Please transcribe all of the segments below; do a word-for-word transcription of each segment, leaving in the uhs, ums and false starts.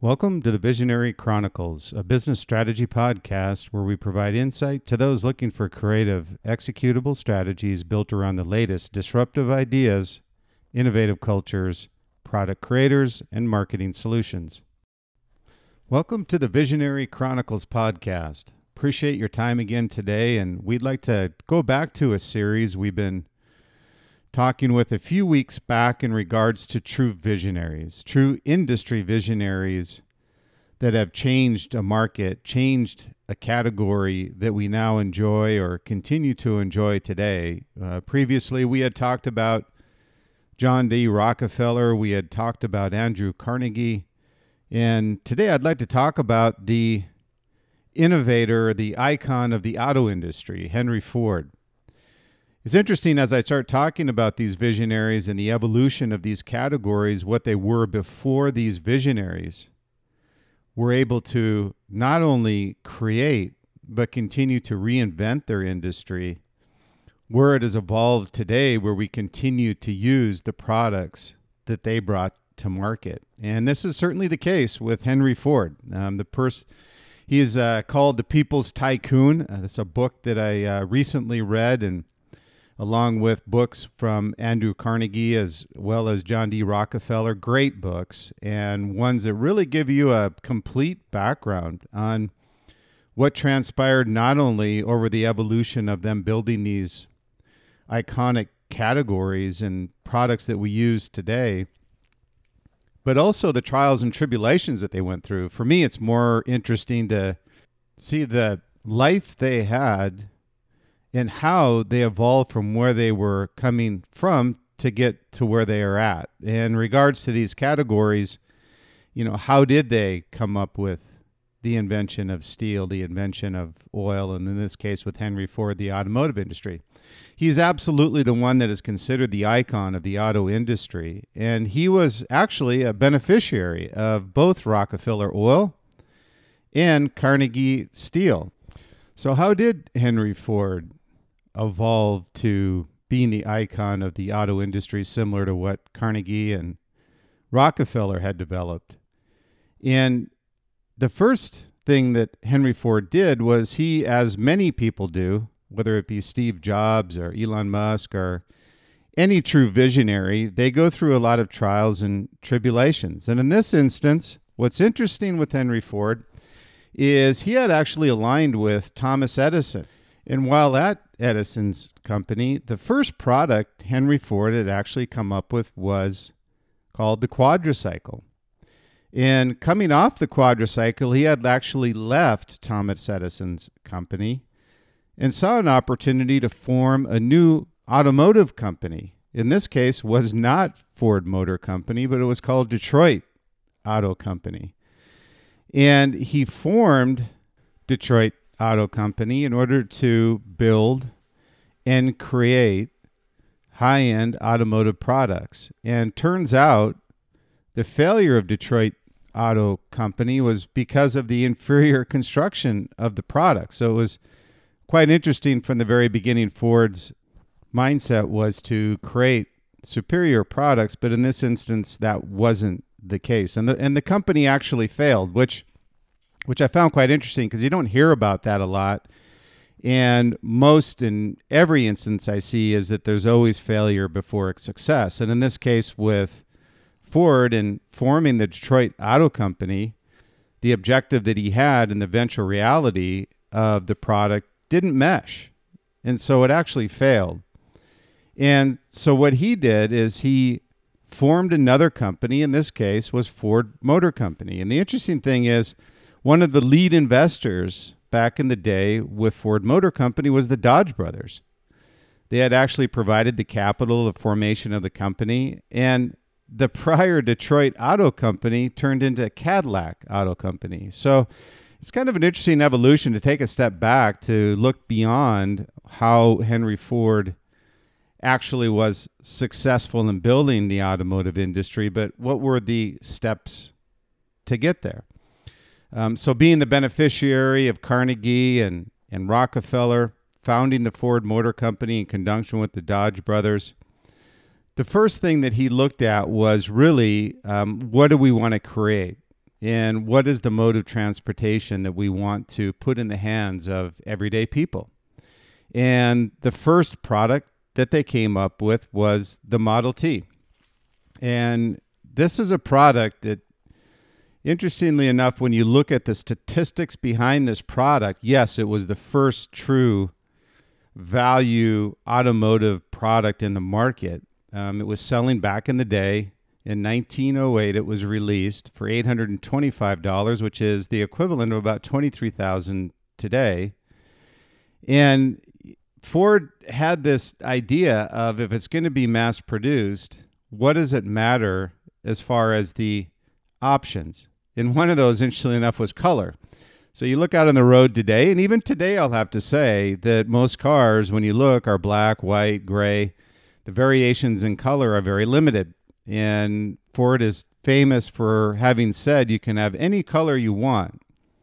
Welcome to the Visionary Chronicles, a business strategy podcast where we provide insight to those looking for creative, executable strategies built around the latest disruptive ideas, innovative cultures, product creators, and marketing solutions. Welcome to the Visionary Chronicles podcast. Appreciate your time again today, and we'd like to go back to a series we've been talking with a few weeks back in regards to true visionaries, true industry visionaries that have changed a market, changed a category that we now enjoy or continue to enjoy today. Uh, previously, we had talked about John D. Rockefeller. We had talked about Andrew Carnegie. And today I'd like to talk about the innovator, the icon of the auto industry, Henry Ford. It's interesting as I start talking about these visionaries and the evolution of these categories, what they were before these visionaries were able to not only create, but continue to reinvent their industry, where it has evolved today, where we continue to use the products that they brought to market. And this is certainly the case with Henry Ford. Um, the pers- he is uh, called the People's Tycoon. Uh, that's a book that I uh, recently read, and along with books from Andrew Carnegie as well as John D. Rockefeller, great books and ones that really give you a complete background on what transpired not only over the evolution of them building these iconic categories and products that we use today, but also the trials and tribulations that they went through. For me, it's more interesting to see the life they had and how they evolved from where they were coming from to get to where they are at. In regards to these categories, you know, how did they come up with the invention of steel, the invention of oil, and in this case with Henry Ford, the automotive industry? He's absolutely the one that is considered the icon of the auto industry, and he was actually a beneficiary of both Rockefeller Oil and Carnegie Steel. So how did Henry Ford evolve to being the icon of the auto industry, similar to what Carnegie and Rockefeller had developed? And the first thing that Henry Ford did was he, as many people do, whether it be Steve Jobs or Elon Musk or any true visionary, they go through a lot of trials and tribulations. And in this instance, what's interesting with Henry Ford is he had actually aligned with Thomas Edison. And while at Edison's company, the first product Henry Ford had actually come up with was called the quadricycle. And coming off the quadricycle, he had actually left Thomas Edison's company and saw an opportunity to form a new automotive company. In this case, was not Ford Motor Company, but it was called Detroit Auto Company. And he formed Detroit Auto Company in order to build and create high-end automotive products. And turns out the failure of Detroit Auto Company was because of the inferior construction of the product. So it was quite interesting from the very beginning. Ford's mindset was to create superior products, but in this instance, that wasn't the case. And the, and the company actually failed, which which I found quite interesting because you don't hear about that a lot. And most in every instance I see is that there's always failure before success. And in this case with Ford and forming the Detroit Auto Company, the objective that he had and the eventual reality of the product didn't mesh. And so it actually failed. And so what he did is he formed another company. In this case was Ford Motor Company. And the interesting thing is, one of the lead investors back in the day with Ford Motor Company was the Dodge brothers. They had actually provided the capital, the formation of the company, and the prior Detroit Auto Company turned into Cadillac Auto Company. So it's kind of an interesting evolution to take a step back to look beyond how Henry Ford actually was successful in building the automotive industry, but what were the steps to get there? Um, so being the beneficiary of Carnegie and, and Rockefeller, founding the Ford Motor Company in conjunction with the Dodge brothers, the first thing that he looked at was really, um, what do we want to create? And what is the mode of transportation that we want to put in the hands of everyday people? And the first product that they came up with was the Model T. And this is a product that, interestingly enough, when you look at the statistics behind this product, yes, it was the first true value automotive product in the market. Um, it was selling back in the day. In nineteen oh eight, it was released for eight hundred twenty-five dollars, which is the equivalent of about twenty-three thousand dollars today. And Ford had this idea of, if it's going to be mass produced, what does it matter as far as the options? And one of those, interestingly enough, was color. So you look out on the road today, and even today I'll have to say that most cars, when you look, are black, white, gray. The variations in color are very limited. And Ford is famous for having said you can have any color you want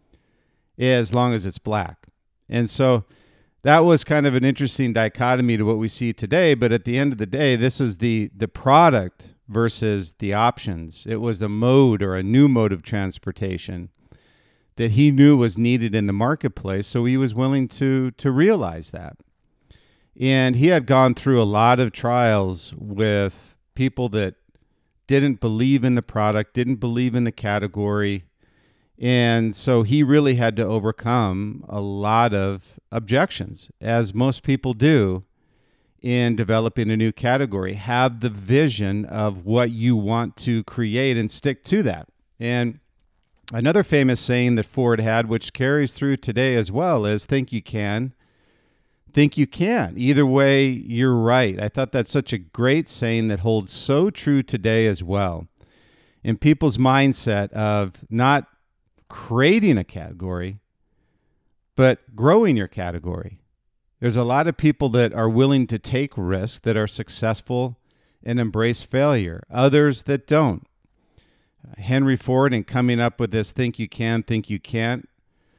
as long as it's black. And so that was kind of an interesting dichotomy to what we see today. But at the end of the day, this is the, the product versus the options. It was a mode or a new mode of transportation that he knew was needed in the marketplace. So he was willing to, to realize that. And he had gone through a lot of trials with people that didn't believe in the product, didn't believe in the category. And so he really had to overcome a lot of objections, as most people do in developing a new category. Have the vision of what you want to create and stick to that. And another famous saying that Ford had, which carries through today as well, is think you can, think you can't. Either way, you're right. I thought that's such a great saying that holds so true today as well. In people's mindset of not creating a category, but growing your category. There's a lot of people that are willing to take risks, that are successful and embrace failure. Others that don't. Henry Ford, in coming up with this think you can, think you can't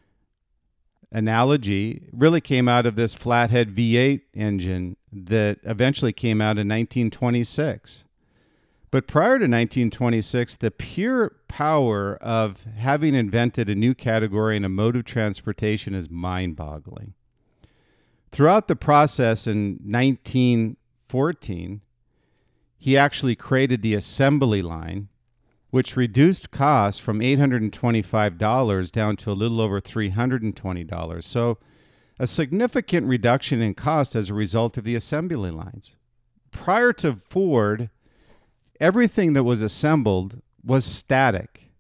analogy, really came out of this flathead V eight engine that eventually came out in nineteen twenty-six. But prior to nineteen twenty-six, the pure power of having invented a new category and a mode of transportation is mind-boggling. Throughout the process in nineteen fourteen, he actually created the assembly line, which reduced costs from eight hundred twenty-five dollars down to a little over three hundred twenty dollars. So a significant reduction in cost as a result of the assembly lines. Prior to Ford, everything that was assembled was static.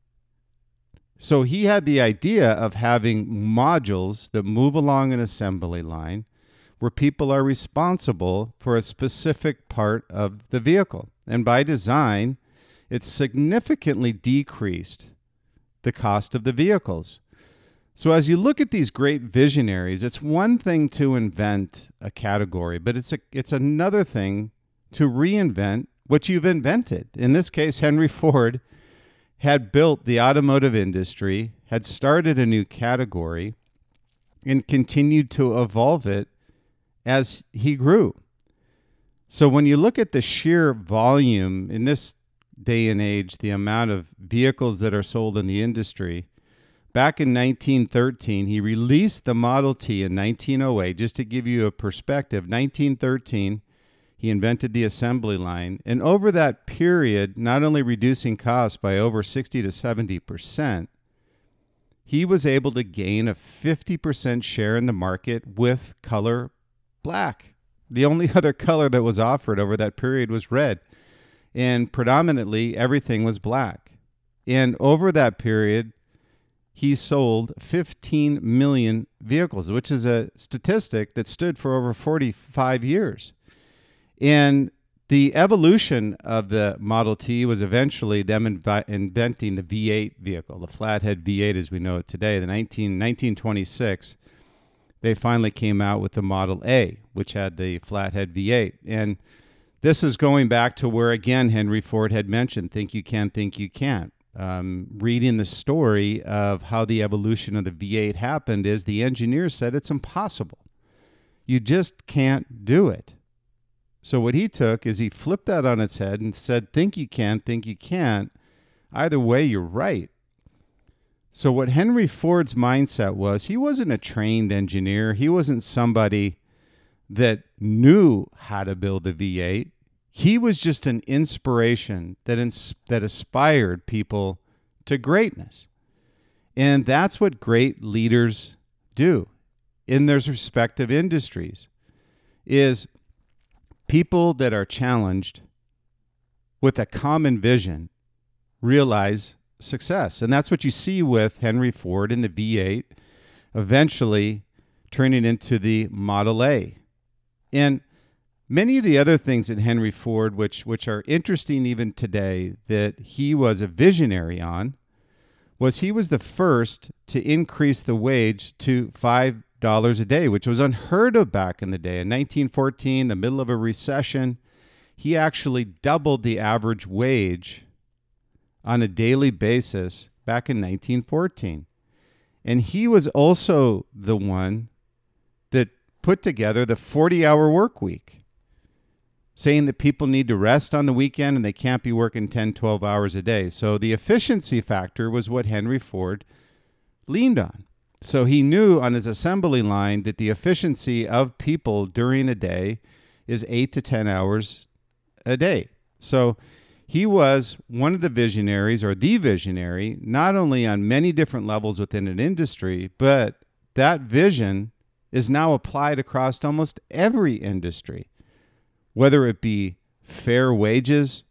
So he had the idea of having modules that move along an assembly line where people are responsible for a specific part of the vehicle. And by design, it significantly decreased the cost of the vehicles. So as you look at these great visionaries, it's one thing to invent a category, but it's a, it's another thing to reinvent what you've invented. In this case, Henry Ford had built the automotive industry, had started a new category, and continued to evolve it as he grew. So when you look at the sheer volume in this day and age, the amount of vehicles that are sold in the industry, back in nineteen thirteen, he released the Model T in nineteen oh eight. Just to give you a perspective, nineteen thirteen, he invented the assembly line. And over that period, not only reducing costs by over sixty to seventy percent, he was able to gain a fifty percent share in the market with color black. The only other color that was offered over that period was red. And predominantly, everything was black. And over that period, he sold fifteen million vehicles, which is a statistic that stood for over forty-five years. And the evolution of the Model T was eventually them invi- inventing the V eight vehicle, the flathead V eight as we know it today. The nineteen twenty-six, they finally came out with the Model A, which had the flathead V eight. And this is going back to where, again, Henry Ford had mentioned, think you can, think you can't. Um, reading the story of how the evolution of the V eight happened is the engineers said it's impossible. You just can't do it. So what he took is he flipped that on its head and said, think you can, think you can't. Either way, you're right. So what Henry Ford's mindset was, he wasn't a trained engineer. He wasn't somebody that knew how to build a V eight. He was just an inspiration that ins- that aspired people to greatness. And that's what great leaders do in their respective industries, is people that are challenged with a common vision realize success. And that's what you see with Henry Ford in the V eight, eventually turning into the Model A. And many of the other things that Henry Ford, which which are interesting even today, that he was a visionary on, was he was the first to increase the wage to five dollars a day, which was unheard of back in the day. In nineteen fourteen, the middle of a recession, he actually doubled the average wage on a daily basis back in nineteen fourteen. And he was also the one that put together the forty-hour work week, saying that people need to rest on the weekend and they can't be working ten, twelve hours a day. So the efficiency factor was what Henry Ford leaned on. So he knew on his assembly line that the efficiency of people during a day is eight to ten hours a day. So he was one of the visionaries, or the visionary, not only on many different levels within an industry, but that vision is now applied across almost every industry, whether it be fair wages,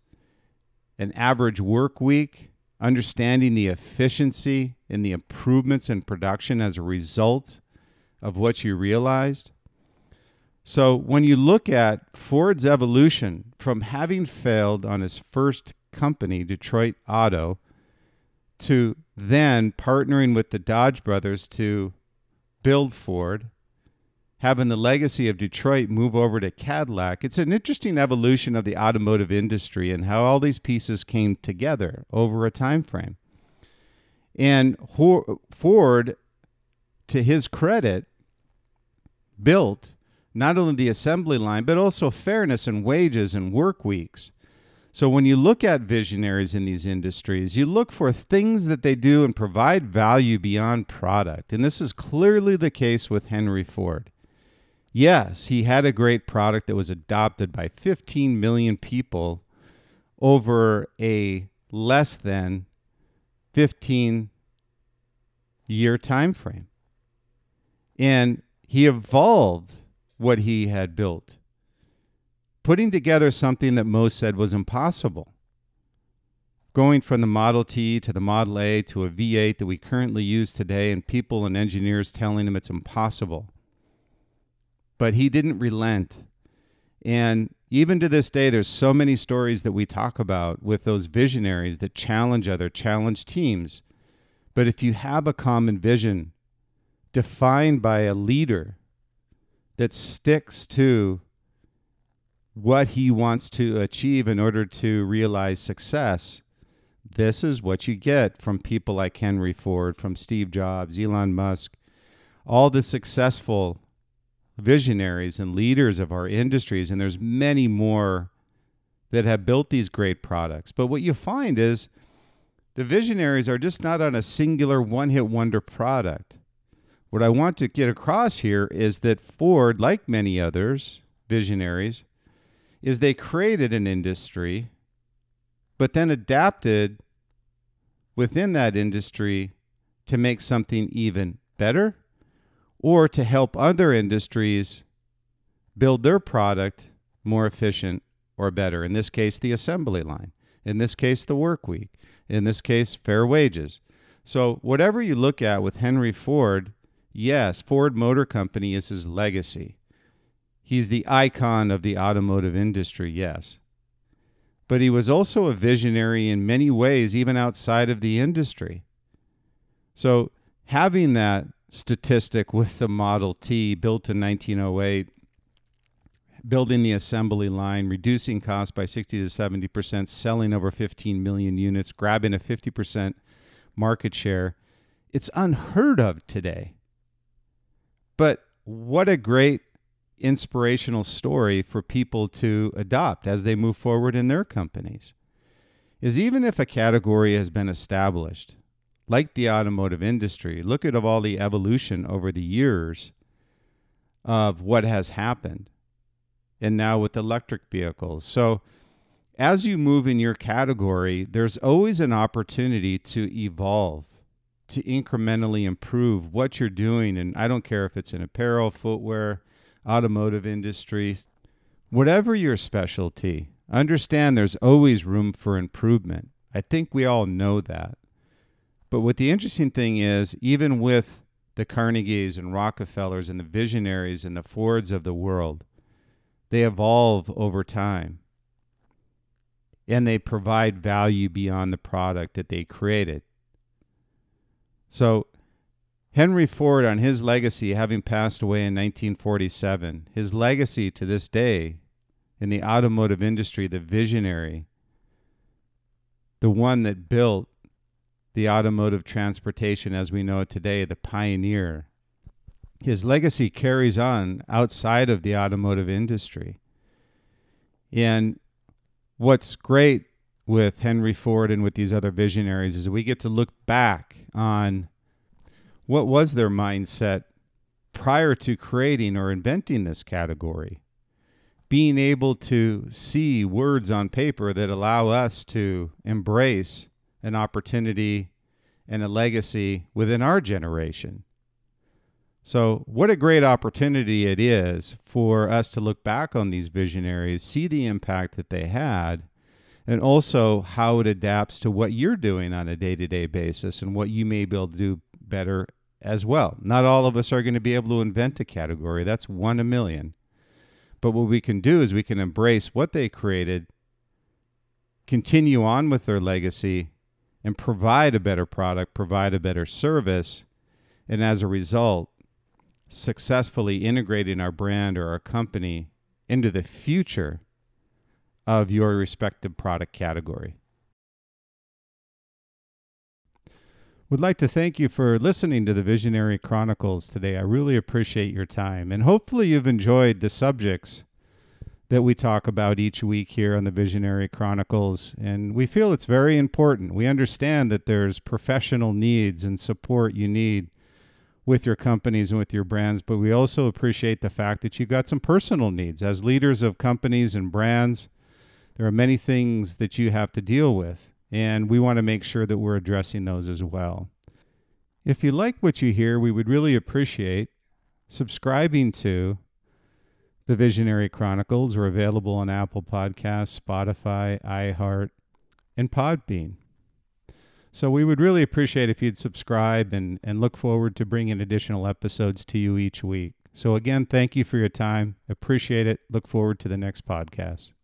an average work week, understanding the efficiency and the improvements in production as a result of what you realized. So when you look at Ford's evolution from having failed on his first company, Detroit Auto, to then partnering with the Dodge brothers to build Ford, having the legacy of Detroit move over to Cadillac, it's an interesting evolution of the automotive industry and how all these pieces came together over a time frame. And Ford, to his credit, built not only the assembly line, but also fairness in wages and work weeks. So when you look at visionaries in these industries, you look for things that they do and provide value beyond product. And this is clearly the case with Henry Ford. Yes, he had a great product that was adopted by fifteen million people over a less than fifteen year time frame. And he evolved what he had built, putting together something that most said was impossible. Going from the Model T to the Model A to a V eight that we currently use today, and people and engineers telling him it's impossible. But he didn't relent. And even to this day, there's so many stories that we talk about with those visionaries that challenge other, challenge teams. But if you have a common vision defined by a leader that sticks to what he wants to achieve in order to realize success, this is what you get from people like Henry Ford, from Steve Jobs, Elon Musk, all the successful visionaries and leaders of our industries. And there's many more that have built these great products. But what you find is the visionaries are just not on a singular one-hit wonder product. What I want to get across here is that Ford, like many others, visionaries, is they created an industry, but then adapted within that industry to make something even better, or to help other industries build their product more efficient or better. In this case, the assembly line. In this case, the work week. In this case, fair wages. So whatever you look at with Henry Ford, yes, Ford Motor Company is his legacy. He's the icon of the automotive industry, yes. But he was also a visionary in many ways, even outside of the industry. So having that statistic with the Model T built in nineteen oh eight, building the assembly line, reducing costs by sixty to seventy percent, selling over fifteen million units, grabbing a fifty percent market share, it's unheard of today. But what a great inspirational story for people to adopt as they move forward in their companies. Is even if a category has been established, like the automotive industry. Look at all the evolution over the years of what has happened. And now with electric vehicles. So as you move in your category, there's always an opportunity to evolve, to incrementally improve what you're doing. And I don't care if it's in apparel, footwear, automotive industry, whatever your specialty, understand there's always room for improvement. I think we all know that. But what the interesting thing is, even with the Carnegies and Rockefellers and the visionaries and the Fords of the world, they evolve over time. And they provide value beyond the product that they created. So Henry Ford, on his legacy, having passed away in nineteen forty-seven, his legacy to this day in the automotive industry, the visionary, the one that built the automotive transportation as we know it today, the pioneer, his legacy carries on outside of the automotive industry. And what's great with Henry Ford and with these other visionaries is we get to look back on what was their mindset prior to creating or inventing this category. Being able to see words on paper that allow us to embrace an opportunity and a legacy within our generation. So what a great opportunity it is for us to look back on these visionaries, see the impact that they had, and also how it adapts to what you're doing on a day-to-day basis and what you may be able to do better as well. Not all of us are going to be able to invent a category. That's one a million. But what we can do is we can embrace what they created, continue on with their legacy, and provide a better product, provide a better service, and as a result, successfully integrating our brand or our company into the future of your respective product category. Would like to thank you for listening to the Visionary Chronicles today. I really appreciate your time, and hopefully you've enjoyed the subjects that we talk about each week here on the Visionary Chronicles, and we feel it's very important. We understand that there's professional needs and support you need with your companies and with your brands, but we also appreciate the fact that you've got some personal needs. As leaders of companies and brands, there are many things that you have to deal with, and we want to make sure that we're addressing those as well. If you like what you hear, we would really appreciate subscribing to the Visionary Chronicles. We're available on Apple Podcasts, Spotify, iHeart, and Podbean. So we would really appreciate if you'd subscribe and, and look forward to bringing additional episodes to you each week. So again, thank you for your time. Appreciate it. Look forward to the next podcast.